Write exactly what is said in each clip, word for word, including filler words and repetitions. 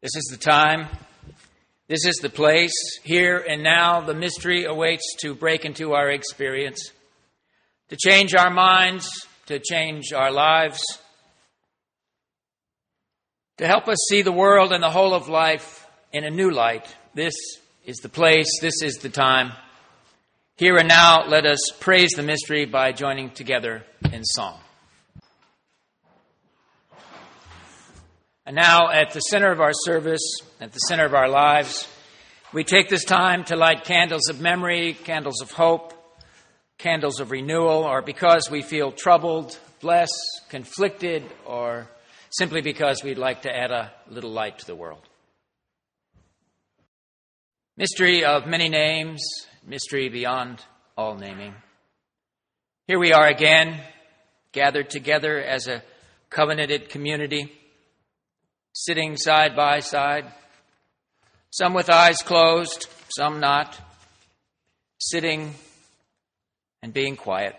This is the time. This is the place. Here and now, the mystery awaits to break into our experience, to change our minds, to change our lives, to help us see the world and the whole of life in a new light. This is the place. This is the time. Here and now, let us praise the mystery by joining together in song. And now, at the center of our service, at the center of our lives, we take this time to light candles of memory, candles of hope, candles of renewal, or because we feel troubled, blessed, conflicted, or simply because we'd like to add a little light to the world. Mystery of many names, mystery beyond all naming. Here we are again, gathered together as a covenanted community, sitting side by side, some with eyes closed, some not, sitting and being quiet.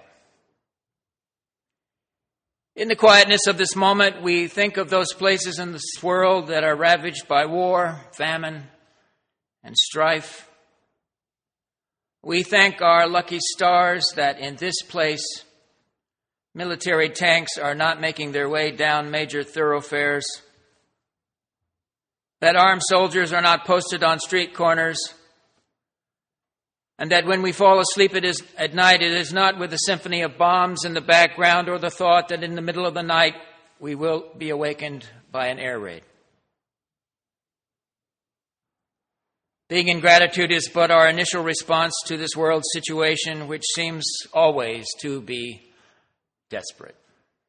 In the quietness of this moment, we think of those places in this world that are ravaged by war, famine, and strife. We thank our lucky stars that in this place, military tanks are not making their way down major thoroughfares, that armed soldiers are not posted on street corners, and that when we fall asleep it is, at night, it is not with a symphony of bombs in the background or the thought that in the middle of the night we will be awakened by an air raid. Being in gratitude is but our initial response to this world situation, which seems always to be desperate.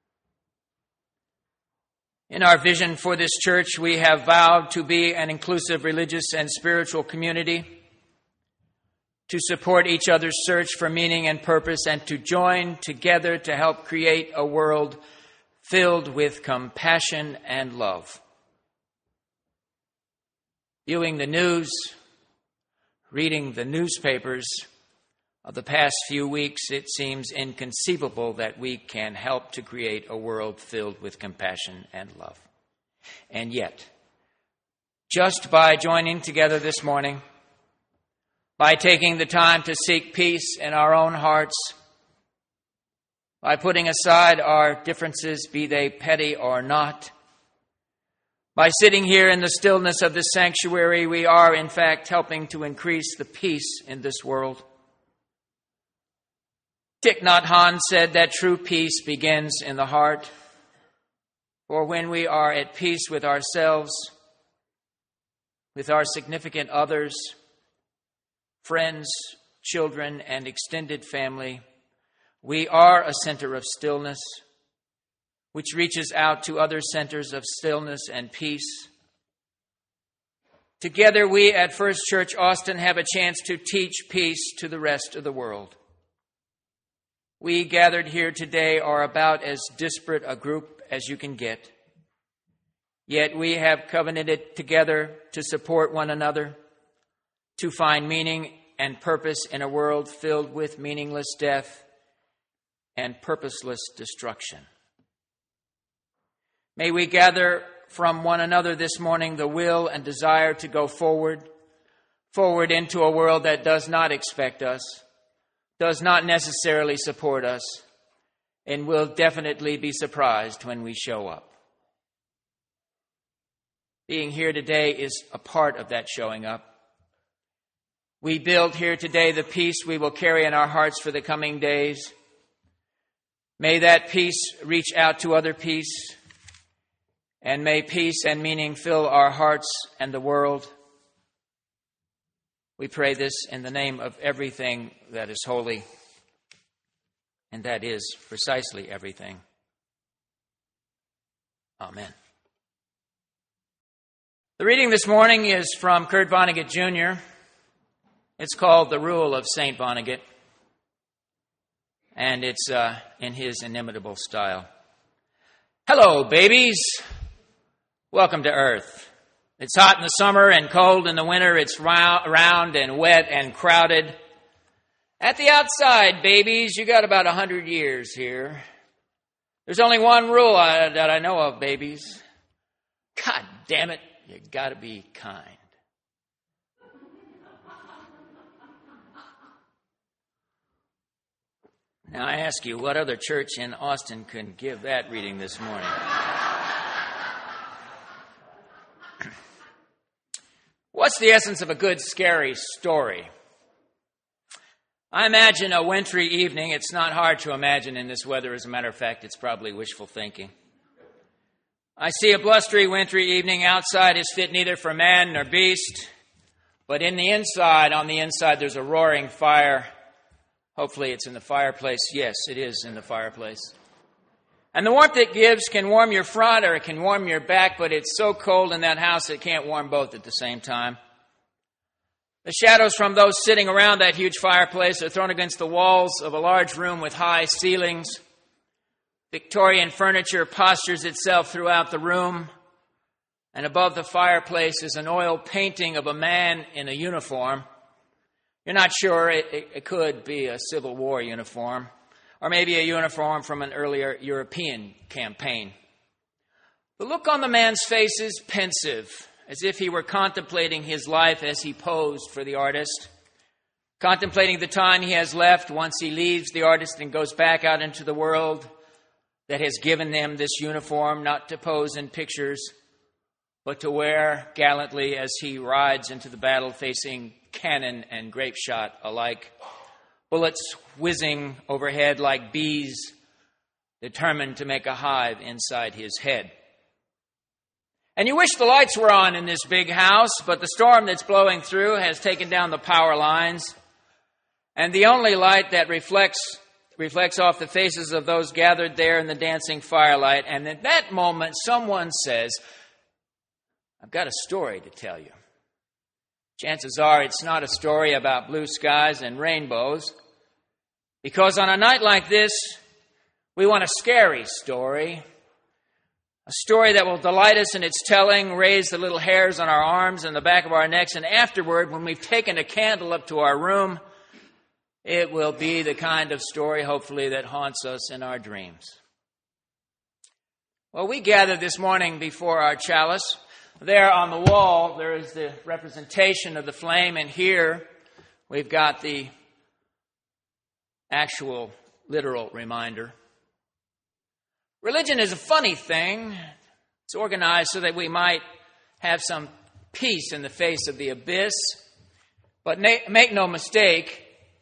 In our vision for this church, we have vowed to be an inclusive religious and spiritual community, to support each other's search for meaning and purpose, and to join together to help create a world filled with compassion and love. Viewing the news, reading the newspapers of the past few weeks, it seems inconceivable that we can help to create a world filled with compassion and love. And yet, just by joining together this morning, by taking the time to seek peace in our own hearts, by putting aside our differences, be they petty or not, by sitting here in the stillness of this sanctuary, we are in fact helping to increase the peace in this world. Thich Nhat Hanh said that true peace begins in the heart. For when we are at peace with ourselves, with our significant others, friends, children, and extended family, we are a center of stillness, which reaches out to other centers of stillness and peace. Together, we at First Church Austin have a chance to teach peace to the rest of the world. We gathered here today are about as disparate a group as you can get. Yet we have covenanted together to support one another, to find meaning and purpose in a world filled with meaningless death and purposeless destruction. May we gather from one another this morning the will and desire to go forward, forward into a world that does not expect us, does not necessarily support us, and will definitely be surprised when we show up. Being here today is a part of that showing up. We build here today the peace we will carry in our hearts for the coming days. May that peace reach out to other peace, and may peace and meaning fill our hearts and the world. We pray this in the name of everything that is holy, and that is precisely everything. Amen. The reading this morning is from Kurt Vonnegut Junior It's called The Rule of Saint Vonnegut, and it's uh, in his inimitable style. Hello, babies. Welcome to Earth. It's hot in the summer and cold in the winter. It's round and wet and crowded. At the outside, babies, you got about a hundred years here. There's only one rule I, that I know of, babies. God damn it, You got to be kind. Now I ask you, what other church in Austin can give that reading this morning? What's the essence of a good, scary story? I imagine a wintry evening. It's not hard to imagine in this weather. As a matter of fact, it's probably wishful thinking. I see a blustery wintry evening. Outside is fit neither for man nor beast. But in the inside, on the inside, there's a roaring fire. Hopefully it's in the fireplace. Yes, it is in the fireplace. And the warmth it gives can warm your front or it can warm your back, but it's so cold in that house it can't warm both at the same time. The shadows from those sitting around that huge fireplace are thrown against the walls of a large room with high ceilings. Victorian furniture postures itself throughout the room. And above the fireplace is an oil painting of a man in a uniform. You're not sure. It, it, it could be a Civil War uniform, or maybe a uniform from an earlier European campaign. The look on the man's face is pensive, as if he were contemplating his life as he posed for the artist, contemplating the time he has left once he leaves the artist and goes back out into the world that has given him this uniform, not to pose in pictures, but to wear gallantly as he rides into the battle facing cannon and grape shot alike, bullets whizzing overhead like bees determined to make a hive inside his head. And you wish the lights were on in this big house, but the storm that's blowing through has taken down the power lines, and the only light that reflects reflects off the faces of those gathered there in the dancing firelight. And at that moment, someone says, "I've got a story to tell you." Chances are it's not a story about blue skies and rainbows, because on a night like this, we want a scary story, a story that will delight us in its telling, raise the little hairs on our arms and the back of our necks, and afterward, when we've taken a candle up to our room, it will be the kind of story, hopefully, that haunts us in our dreams. Well, we gathered this morning before our chalice. There on the wall, there is the representation of the flame, and here we've got the actual, literal reminder. Religion is a funny thing. It's organized so that we might have some peace in the face of the abyss. But na- make no mistake,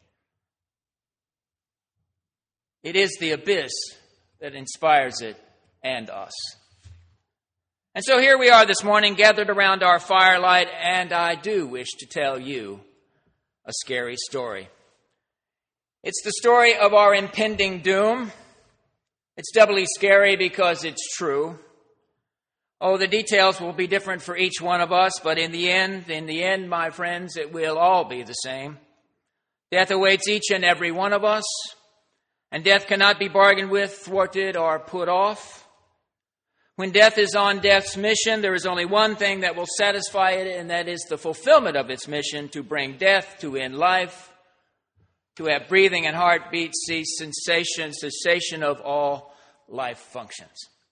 it is the abyss that inspires it and us. And so here we are this morning, gathered around our firelight, and I do wish to tell you a scary story. It's the story of our impending doom. It's doubly scary because it's true. Oh, the details will be different for each one of us, but in the end, in the end, my friends, it will all be the same. Death awaits each and every one of us, and death cannot be bargained with, thwarted, or put off. When death is on death's mission, there is only one thing that will satisfy it, and that is the fulfillment of its mission to bring death, to end life, to have breathing and heartbeat cease, sensation, cessation of all life functions.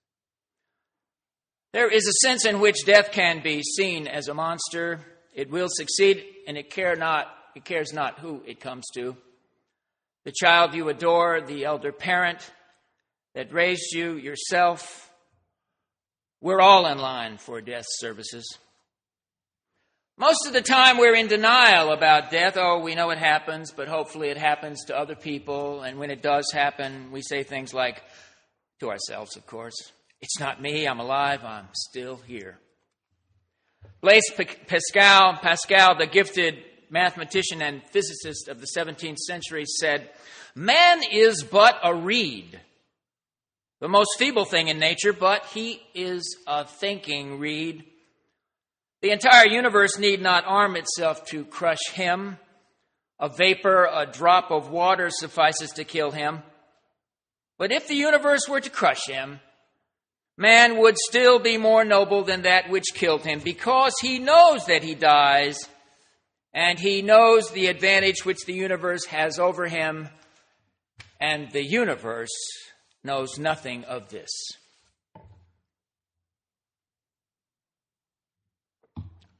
There is a sense in which death can be seen as a monster. It will succeed, and it care not, it cares not who it comes to. The child you adore, the elder parent that raised you, yourself. We're all in line for death services. Most of the time we're in denial about death. Oh, we know it happens, but hopefully it happens to other people. And when it does happen, we say things like, to ourselves, of course, "It's not me, I'm alive, I'm still here." Blaise Pascal, Pascal, the gifted mathematician and physicist of the seventeenth century, said, "Man is but a reed, the most feeble thing in nature, but he is a thinking reed. The entire universe need not arm itself to crush him. A vapor, a drop of water suffices to kill him. But if the universe were to crush him, man would still be more noble than that which killed him, because he knows that he dies, and he knows the advantage which the universe has over him, and the universe knows nothing of this."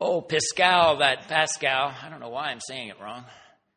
Oh, Pascal, that Pascal, I don't know why I'm saying it wrong.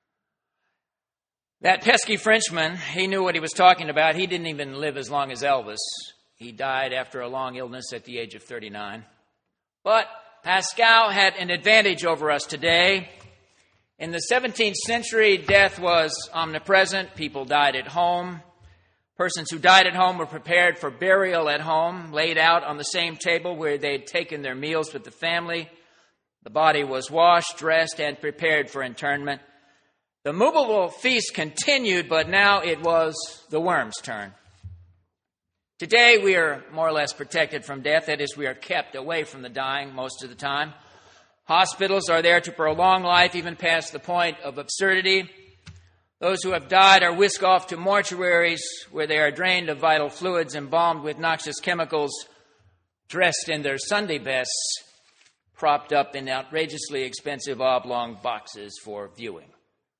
That pesky Frenchman, he knew what he was talking about. He didn't even live as long as Elvis. He died after a long illness at the age of thirty-nine. But Pascal had an advantage over us today. In the seventeenth century, death was omnipresent. People died at home. Persons who died at home were prepared for burial at home, laid out on the same table where they'd taken their meals with the family. The body was washed, dressed, and prepared for interment. The movable feast continued, but now it was the worm's turn. Today, we are more or less protected from death. That is, we are kept away from the dying most of the time. Hospitals are there to prolong life, even past the point of absurdity. Those who have died are whisked off to mortuaries where they are drained of vital fluids, embalmed with noxious chemicals, dressed in their Sunday bests, propped up in outrageously expensive oblong boxes for viewing.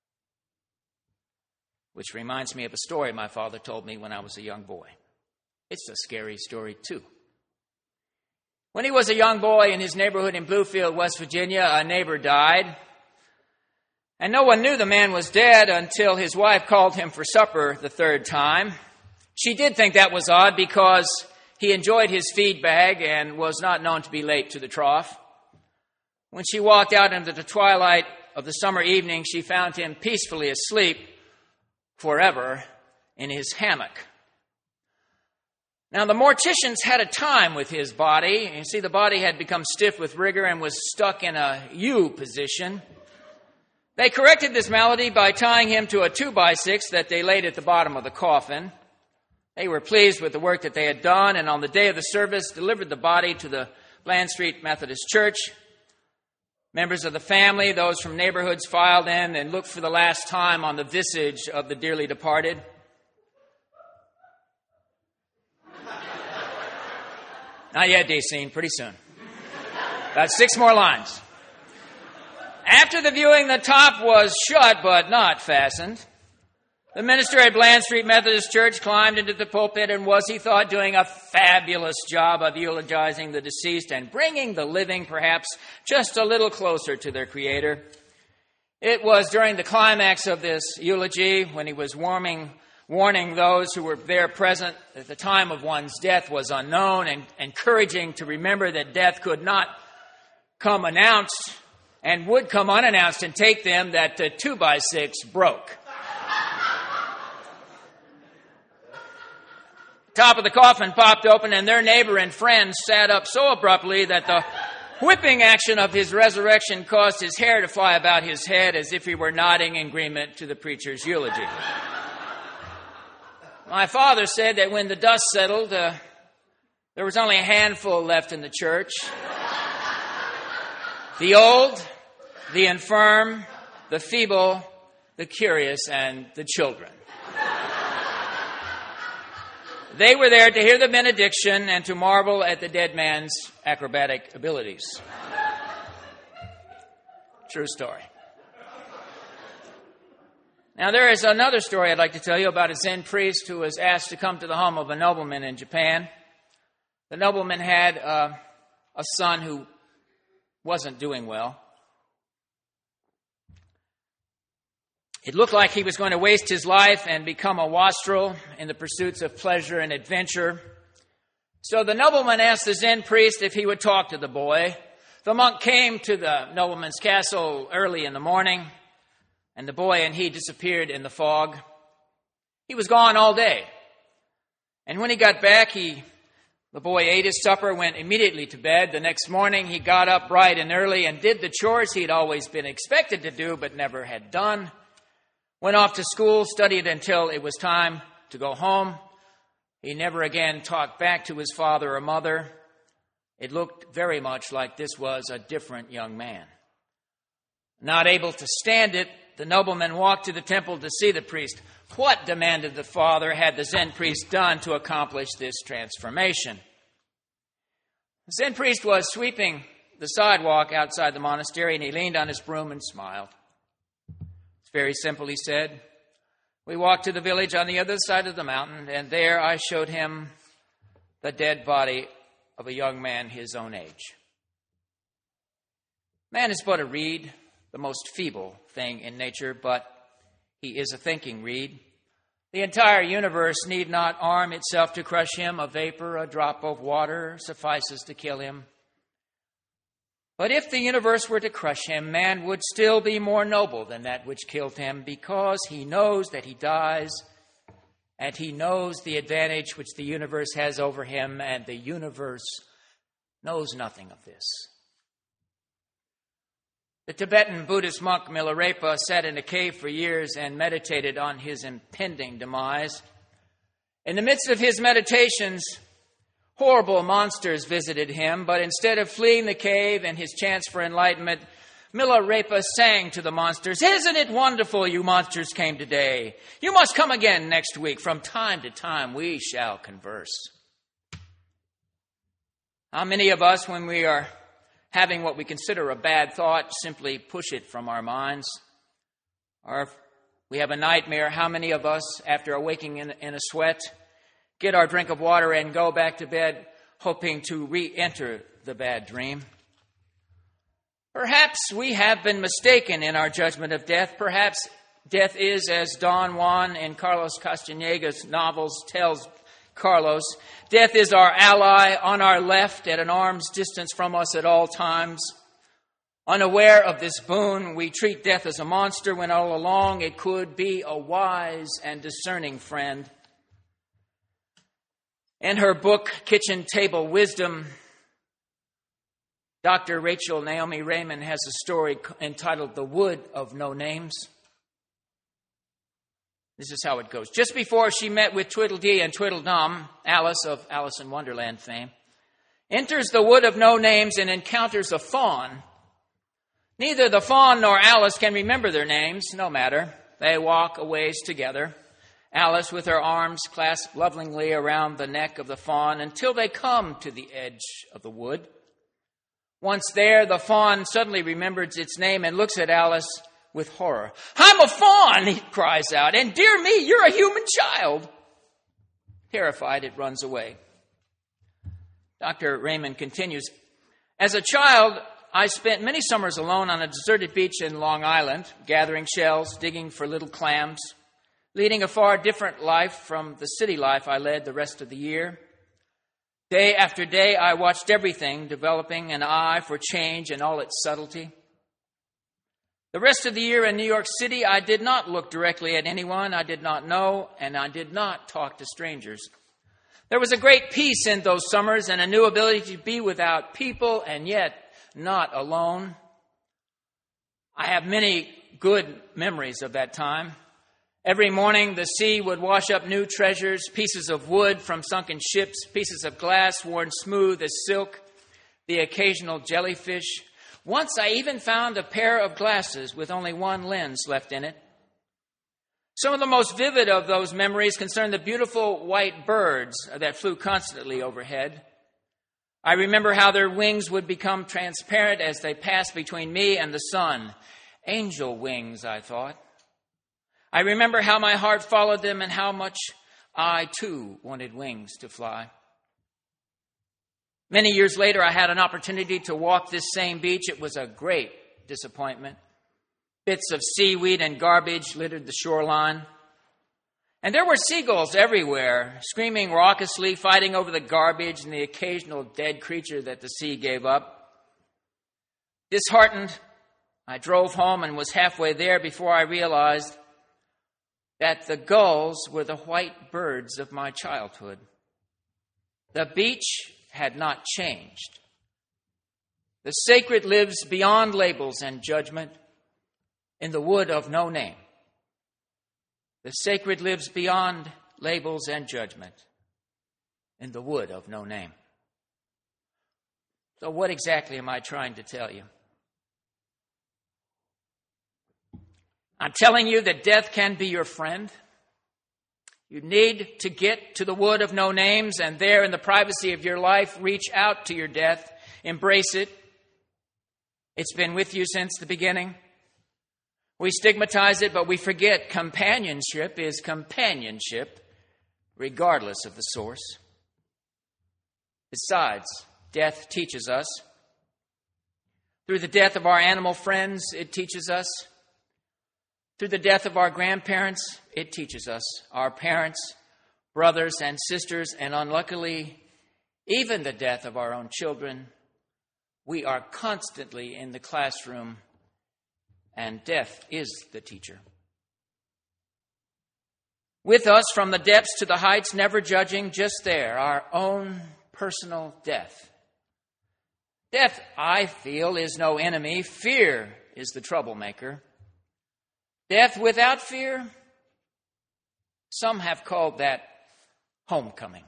Which reminds me of a story my father told me when I was a young boy. It's a scary story, too. When he was a young boy in his neighborhood in Bluefield, West Virginia, a neighbor died. And no one knew the man was dead until his wife called him for supper the third time. She did think that was odd because he enjoyed his feed bag and was not known to be late to the trough. When she walked out into the twilight of the summer evening, she found him peacefully asleep forever in his hammock. Now, the morticians had a time with his body. You see, the body had become stiff with rigor and was stuck in a U position. They corrected this malady by tying him to a two by six that they laid at the bottom of the coffin. They were pleased with the work that they had done, and on the day of the service, delivered the body to the Bland Street Methodist Church. Members of the family, those from neighborhoods, filed in and looked for the last time on the visage of the dearly departed. Not yet, Dacene, pretty soon. About six more lines. After the viewing, the top was shut but not fastened. The minister at Bland Street Methodist Church climbed into the pulpit and was, he thought, doing a fabulous job of eulogizing the deceased and bringing the living perhaps just a little closer to their Creator. It was during the climax of this eulogy, when he was warming, warning those who were there present that the time of one's death was unknown and encouraging to remember that death could not come announced and would come unannounced and take them, that the two by six broke. Top of the coffin popped open, and their neighbor and friend sat up so abruptly that the whipping action of his resurrection caused his hair to fly about his head as if he were nodding in agreement to the preacher's eulogy. My father said that when the dust settled, uh, there was only a handful left in the church. The old, the infirm, the feeble, the curious, and the children. They were there to hear the benediction and to marvel at the dead man's acrobatic abilities. True story. Now, there is another story I'd like to tell you about a Zen priest who was asked to come to the home of a nobleman in Japan. The nobleman had uh, a son who wasn't doing well. It looked like he was going to waste his life and become a wastrel in the pursuits of pleasure and adventure. So the nobleman asked the Zen priest if he would talk to the boy. The monk came to the nobleman's castle early in the morning, and the boy and he disappeared in the fog. He was gone all day. And when he got back, he, the boy ate his supper, went immediately to bed. The next morning, he got up bright and early and did the chores he'd always been expected to do but never had done. Went off to school, studied until it was time to go home. He never again talked back to his father or mother. It looked very much like this was a different young man. Not able to stand it, the nobleman walked to the temple to see the priest. What, demanded the father, had the Zen priest done to accomplish this transformation? The Zen priest was sweeping the sidewalk outside the monastery, and he leaned on his broom and smiled. It's very simple, he said. We walked to the village on the other side of the mountain, and there I showed him the dead body of a young man his own age. Man is but a reed, the most feeble thing in nature, but he is a thinking reed. The entire universe need not arm itself to crush him. A vapor, a drop of water suffices to kill him. But if the universe were to crush him, man would still be more noble than that which killed him, because he knows that he dies, and he knows the advantage which the universe has over him, and the universe knows nothing of this. The Tibetan Buddhist monk Milarepa sat in a cave for years and meditated on his impending demise. In the midst of his meditations, horrible monsters visited him, but instead of fleeing the cave and his chance for enlightenment, Milarepa sang to the monsters, "Isn't it wonderful you monsters came today? You must come again next week. From time to time we shall converse." How many of us, when we are having what we consider a bad thought, simply push it from our minds? Or if we have a nightmare, how many of us, after awaking in, in a sweat, get our drink of water and go back to bed hoping to re-enter the bad dream? Perhaps we have been mistaken in our judgment of death. Perhaps death is, as Don Juan in Carlos Castaneda's novels tells Carlos, death is our ally on our left at an arm's distance from us at all times. Unaware of this boon, we treat death as a monster when all along it could be a wise and discerning friend. In her book, Kitchen Table Wisdom, Doctor Rachel Naomi Raymond has a story entitled The Wood of No Names. This is how it goes. Just before she met with Tweedledee and Tweedledum, Alice of Alice in Wonderland fame, enters the Wood of No Names and encounters a fawn. Neither the fawn nor Alice can remember their names. No matter. They walk a ways together, Alice with her arms clasped lovingly around the neck of the fawn, until they come to the edge of the wood. Once there, the fawn suddenly remembers its name and looks at Alice with horror. "I'm a fawn," he cries out, "and dear me, you're a human child." Terrified, it runs away. Doctor Raymond continues, "As a child, I spent many summers alone on a deserted beach in Long Island, gathering shells, digging for little clams, leading a far different life from the city life I led the rest of the year. Day after day, I watched everything, developing an eye for change and all its subtlety. The rest of the year in New York City, I did not look directly at anyone I did not know, and I did not talk to strangers. There was a great peace in those summers and a new ability to be without people and yet not alone. I have many good memories of that time. Every morning, the sea would wash up new treasures, pieces of wood from sunken ships, pieces of glass worn smooth as silk, the occasional jellyfish. Once I even found a pair of glasses with only one lens left in it. Some of the most vivid of those memories concern the beautiful white birds that flew constantly overhead. I remember how their wings would become transparent as they passed between me and the sun. Angel wings, I thought. I remember how my heart followed them and how much I, too, wanted wings to fly. Many years later, I had an opportunity to walk this same beach. It was a great disappointment. Bits of seaweed and garbage littered the shoreline. And there were seagulls everywhere, screaming raucously, fighting over the garbage and the occasional dead creature that the sea gave up. Disheartened, I drove home and was halfway there before I realized that the gulls were the white birds of my childhood. The beach had not changed. The sacred lives beyond labels and judgment in the wood of no name. The sacred lives beyond labels and judgment in the wood of no name. So what exactly am I trying to tell you? I'm telling you that death can be your friend. You need to get to the wood of no names, and there in the privacy of your life, reach out to your death, embrace it. It's been with you since the beginning. We stigmatize it, but we forget companionship is companionship, regardless of the source. Besides, death teaches us. Through the death of our animal friends, it teaches us. Through the death of our grandparents, it teaches us. Our parents, brothers and sisters, and unluckily, even the death of our own children, we are constantly in the classroom, and death is the teacher. With us from the depths to the heights, never judging, just there, our own personal death. Death, I feel, is no enemy. Fear is the troublemaker. Death without fear, some have called that homecoming.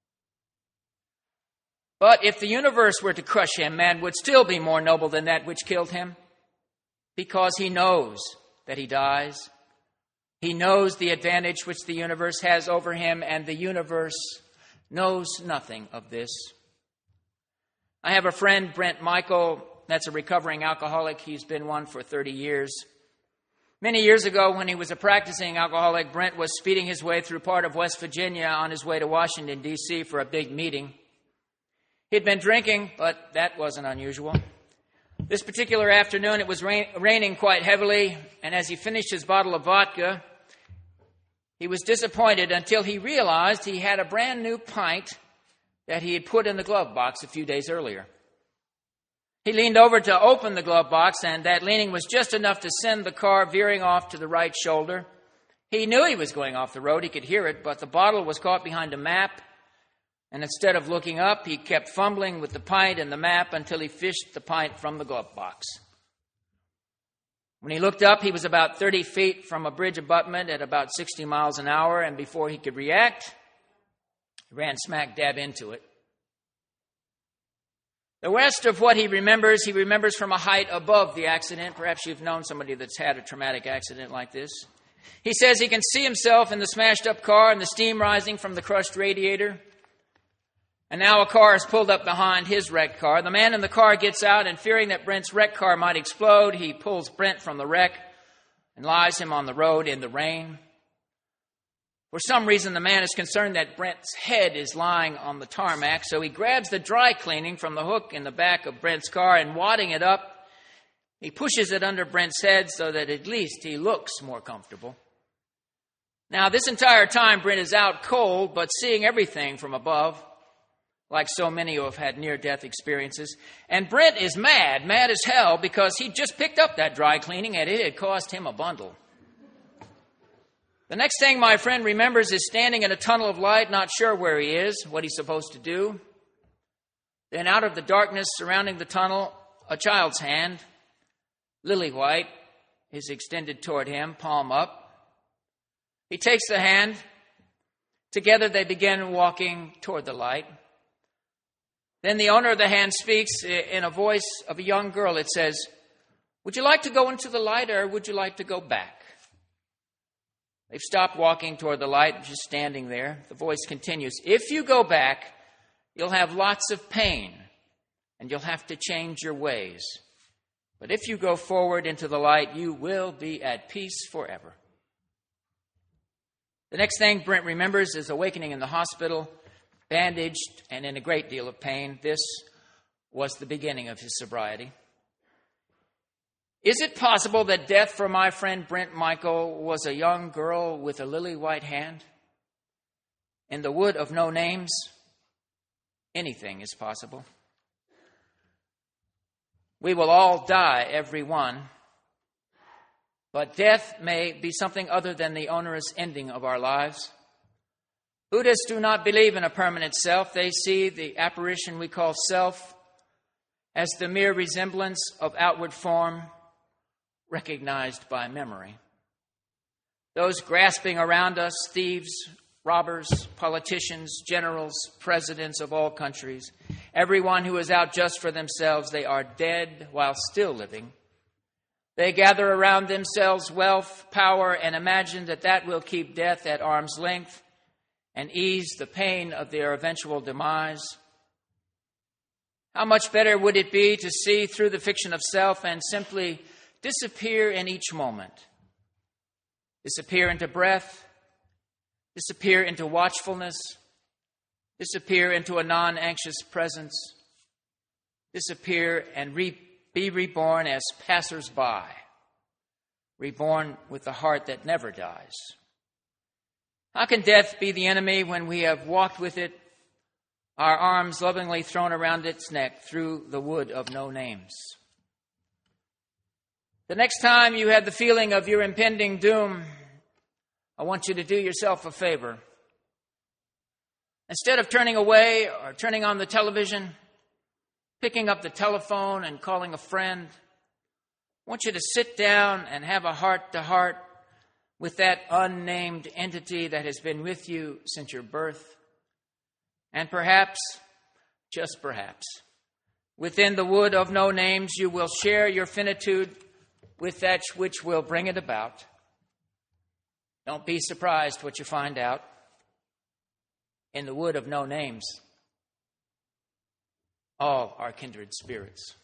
But if the universe were to crush him, man would still be more noble than that which killed him, because he knows that he dies. He knows the advantage which the universe has over him, and the universe knows nothing of this. I have a friend, Brent Michael, that's a recovering alcoholic. He's been one for thirty years. Many years ago, when he was a practicing alcoholic, Brent was speeding his way through part of West Virginia on his way to Washington, D C for a big meeting. He'd been drinking, but that wasn't unusual. This particular afternoon, it was rain, raining quite heavily, and as he finished his bottle of vodka, he was disappointed until he realized he had a brand new pint that he had put in the glove box a few days earlier. He leaned over to open the glove box, and that leaning was just enough to send the car veering off to the right shoulder. He knew he was going off the road. He could hear it, but the bottle was caught behind a map, and instead of looking up, he kept fumbling with the pint and the map until he fished the pint from the glove box. When he looked up, he was about thirty feet from a bridge abutment at about sixty miles an hour, and before he could react, he ran smack dab into it. The rest of what he remembers, he remembers from a height above the accident. Perhaps you've known somebody that's had a traumatic accident like this. He says he can see himself in the smashed-up car and the steam rising from the crushed radiator. And now a car is pulled up behind his wrecked car. The man in the car gets out, and fearing that Brent's wrecked car might explode, he pulls Brent from the wreck and lies him on the road in the rain. For some reason, the man is concerned that Brent's head is lying on the tarmac, so he grabs the dry cleaning from the hook in the back of Brent's car, and wadding it up, he pushes it under Brent's head so that at least he looks more comfortable. Now, this entire time, Brent is out cold, but seeing everything from above, like so many who have had near-death experiences. And Brent is mad, mad as hell, because he just picked up that dry cleaning, and it had cost him a bundle. The next thing my friend remembers is standing in a tunnel of light, not sure where he is, what he's supposed to do. Then out of the darkness surrounding the tunnel, a child's hand, lily white, is extended toward him, palm up. He takes the hand. Together they begin walking toward the light. Then the owner of the hand speaks in a voice of a young girl. It says, "Would you like to go into the light, or would you like to go back?" They've stopped walking toward the light, just standing there. The voice continues, "If you go back, you'll have lots of pain, and you'll have to change your ways. But if you go forward into the light, you will be at peace forever." The next thing Brent remembers is awakening in the hospital, bandaged and in a great deal of pain. This was the beginning of his sobriety. Is it possible that death for my friend Brent Michael was a young girl with a lily white hand? In the wood of no names, anything is possible. We will all die, every one. But death may be something other than the onerous ending of our lives. Buddhists do not believe in a permanent self. They see the apparition we call self as the mere resemblance of outward form recognized by memory. Those grasping around us, thieves, robbers, politicians, generals, presidents of all countries, everyone who is out just for themselves, they are dead while still living. They gather around themselves wealth, power, and imagine that that will keep death at arm's length and ease the pain of their eventual demise. How much better would it be to see through the fiction of self and simply disappear in each moment. Disappear into breath, disappear into watchfulness, disappear into a non-anxious presence, disappear and reap be reborn as passers-by, reborn with a heart that never dies. How can death be the enemy when we have walked with it, our arms lovingly thrown around its neck through the wood of no names? The next time you have the feeling of your impending doom, I want you to do yourself a favor. Instead of turning away or turning on the television, picking up the telephone and calling a friend, I want you to sit down and have a heart-to-heart with that unnamed entity that has been with you since your birth. And perhaps, just perhaps, within the wood of no names, you will share your finitude with that which will bring it about. Don't be surprised what you find out. In the wood of no names, all are kindred spirits.